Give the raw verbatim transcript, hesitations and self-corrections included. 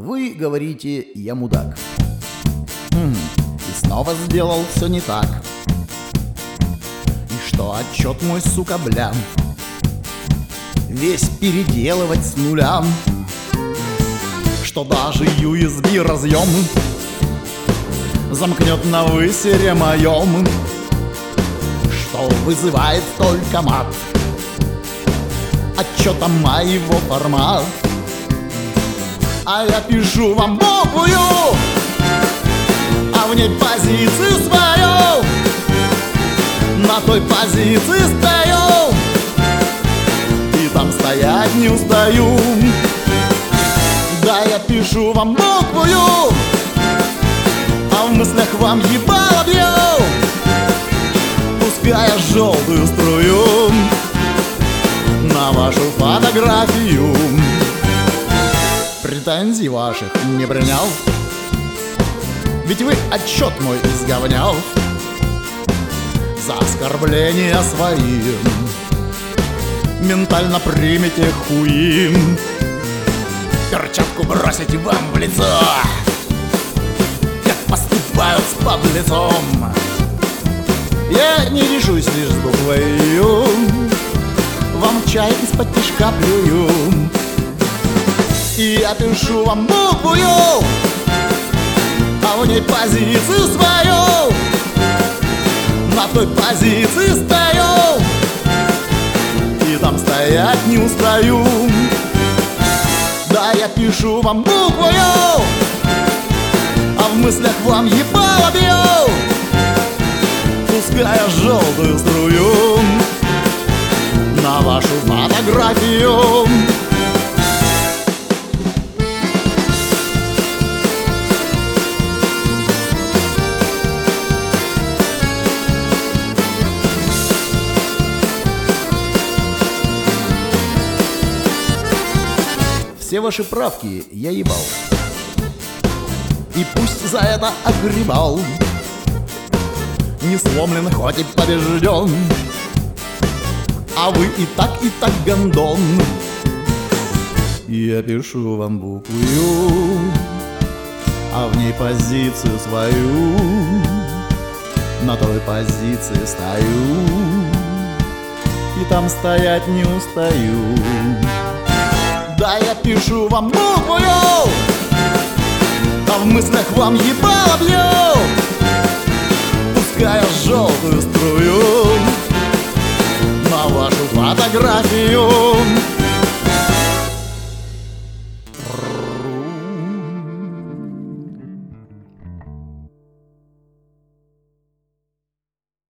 Вы говорите: я мудак. Хм, и снова сделал все не так. И что отчет мой, сука, блям, весь переделывать с нуля. Что даже ю эс би разъем замкнет на высере моем. Что вызывает только мат отчета моего формат. А я пишу вам буквую, а в ней позицию свою. На той позиции стою, и там стоять не устаю. Да, я пишу вам буквую, а в мыслях вам ебало бью, пуская желтую струю на вашу фотографию. Претензий ваших не принял, ведь вы отчет мой изговнял. За оскорбления свои ментально примите хуи. Перчатку бросите вам в лицо, как поступают с подлецом. Я не решусь лишь с буквой Ю, вам чай из-под тишка плюю. И я пишу вам букву Ю, а в ней позицию свою. На той позиции стою, и там стоять не устаю. Да, я пишу вам букву Ю, а в мыслях вам ебало бью, пуская желтую струю на вашу фотографию. Все ваши правки я ебал, и пусть за это огребал. Не сломлен, хоть и побежден, а вы и так, и так гондон. Я пишу вам букву Ю, а в ней позицию свою. На той позиции стою, и там стоять не устаю. Да, я пишу вам букву Ю, а в мыслях вам ебало бью, пуская желтую струю на вашу фотографию.